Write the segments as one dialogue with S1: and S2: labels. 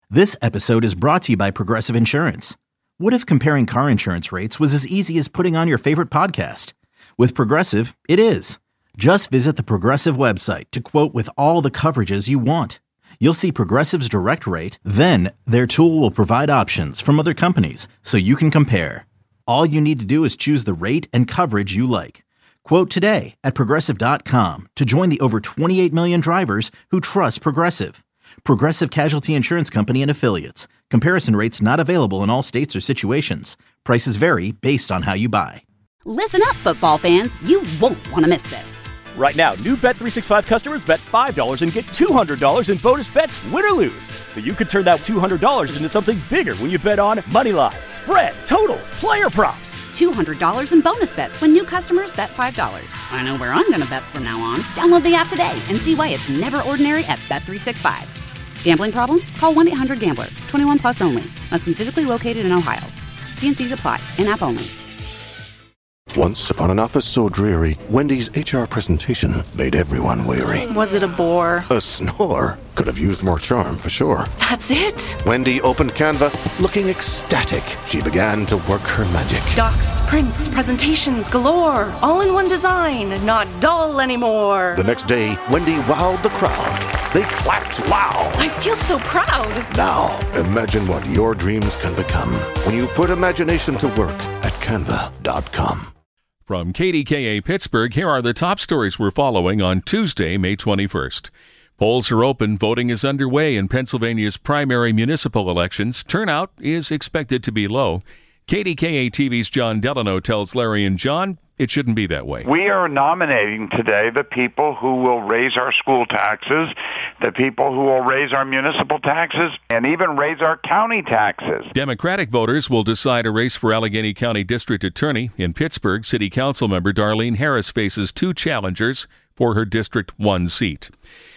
S1: This episode is brought to you by Progressive Insurance. What if comparing car insurance rates was as easy as putting on your favorite podcast? With Progressive, it is. Just visit the Progressive website to quote with all the coverages you want. You'll see Progressive's direct rate, then their tool will provide options from other companies so you can compare. All you need to do is choose the rate and coverage you like. Quote today at Progressive.com to join the over 28 million drivers who trust Progressive. Progressive Casualty Insurance Company and Affiliates. Comparison rates not available in all states or situations. Prices vary based on how you buy.
S2: Listen up, football fans. You won't want to miss this.
S3: Right now, new Bet365 customers bet $5 and get $200 in bonus bets, win or lose. So you could turn that $200 into something bigger when you bet on money line, spread, totals, player props.
S2: $200 in bonus bets when new customers bet $5. I know where I'm going to bet from now on. Download the app today and see why it's never ordinary at Bet365. Gambling problem? Call 1-800-GAMBLER. 21 plus only. Must be physically located in Ohio. T&Cs apply. In-app only.
S4: Once upon an office so dreary, Wendy's HR presentation made everyone weary.
S5: Was it a bore?
S4: A snore. Could have used more charm for sure.
S5: That's it?
S4: Wendy opened Canva, looking ecstatic. She began to work her magic.
S5: Docs, prints, presentations galore. All in one design. Not dull anymore.
S4: The next day, Wendy wowed the crowd. They clapped loud.
S5: I feel so proud.
S4: Now, imagine what your dreams can become when you put imagination to work at canva.com.
S6: From KDKA Pittsburgh, here are the top stories we're following on Tuesday, May 21st. Polls are open. Voting is underway in Pennsylvania's primary municipal elections. Turnout is expected to be low. KDKA TV's John Delano tells Larry and John it shouldn't be that way.
S7: We are nominating today the people who will raise our school taxes, the people who will raise our municipal taxes, and even raise our county taxes.
S6: Democratic voters will decide a race for Allegheny County District Attorney. In Pittsburgh, City Council member Darlene Harris faces two challengers for her District 1 seat.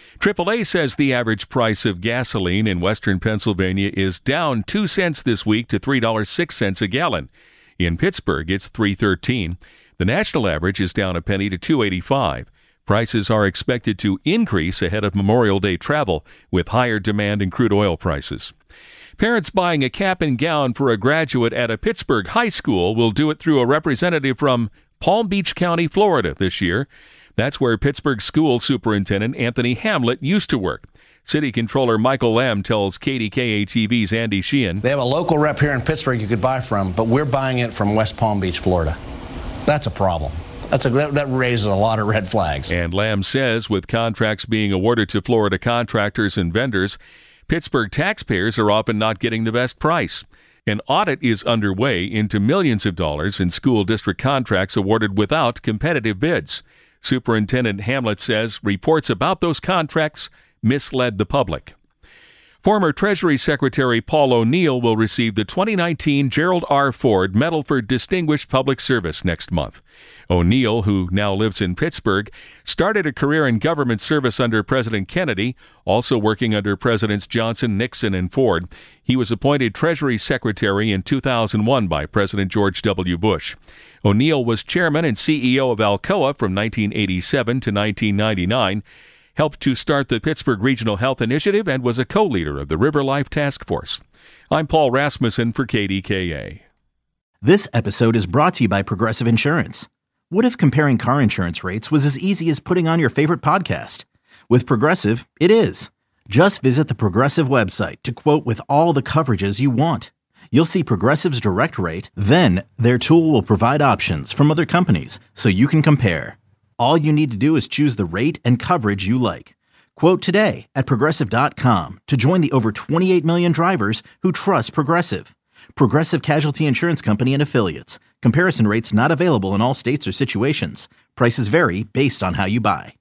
S6: AAA says the average price of gasoline in western Pennsylvania is down 2 cents this week to $3.06 a gallon. In Pittsburgh, it's $3.13. The national average is down a penny to $2.85. Prices are expected to increase ahead of Memorial Day travel with higher demand in crude oil prices. Parents buying a cap and gown for a graduate at a Pittsburgh high school will do it through a representative from Palm Beach County, Florida this year. That's where Pittsburgh School Superintendent Anthony Hamlet used to work. City Controller Michael Lamb tells KDKA-TV's Andy Sheehan.
S8: They have a local rep here in Pittsburgh you could buy from, but we're buying it from West Palm Beach, Florida. That's a problem. That raises a lot of red flags.
S6: And Lamb says with contracts being awarded to Florida contractors and vendors, Pittsburgh taxpayers are often not getting the best price. An audit is underway into millions of dollars in school district contracts awarded without competitive bids. Superintendent Hamlet says reports about those contracts misled the public. Former Treasury Secretary Paul O'Neill will receive the 2019 Gerald R. Ford Medal for Distinguished Public Service next month. O'Neill, who now lives in Pittsburgh, started a career in government service under President Kennedy, also working under Presidents Johnson, Nixon, and Ford. He was appointed Treasury Secretary in 2001 by President George W. Bush. O'Neill was chairman and CEO of Alcoa from 1987 to 1999, helped to start the Pittsburgh Regional Health Initiative, and was a co-leader of the River Life Task Force. I'm Paul Rasmussen for KDKA.
S1: This episode is brought to you by Progressive Insurance. What if comparing car insurance rates was as easy as putting on your favorite podcast? With Progressive, it is. Just visit the Progressive website to quote with all the coverages you want. You'll see Progressive's direct rate, then their tool will provide options from other companies so you can compare. All you need to do is choose the rate and coverage you like. Quote today at Progressive.com to join the over 28 million drivers who trust Progressive. Progressive Casualty Insurance Company and Affiliates. Comparison rates not available in all states or situations. Prices vary based on how you buy.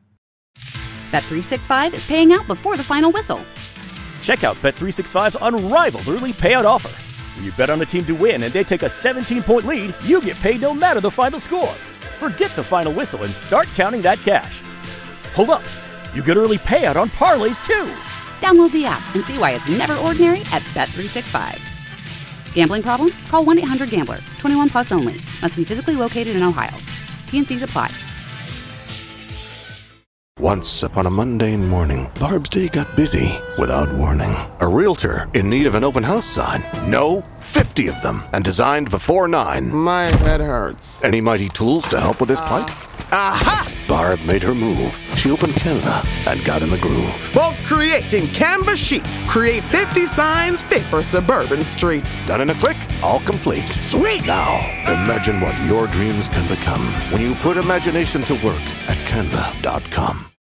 S2: Bet365 is paying out before the final whistle.
S3: Check out Bet365's unrivaled early payout offer. When you bet on a team to win and they take a 17-point lead, you get paid no matter the final score. Forget the final whistle and start counting that cash. Hold up. You get early payout on parlays, too.
S2: Download the app and see why it's never ordinary at Bet365. Gambling problem? Call 1-800-GAMBLER. 21 plus only. Must be physically located in Ohio. T&Cs apply.
S4: Once upon a mundane morning, Barb's day got busy without warning. A realtor in need of an open house sign. No, 50 of them, and designed before 9.
S9: My head hurts.
S4: Any mighty tools to help with this plight?
S9: Aha!
S4: Barb made her move. She opened Canva and got in the groove.
S9: Bulk creating Canva sheets. Create 50 signs fit for suburban streets.
S4: Done in a click, all complete.
S9: Sweet!
S4: Now, imagine what your dreams can become when you put imagination to work at Canva.com.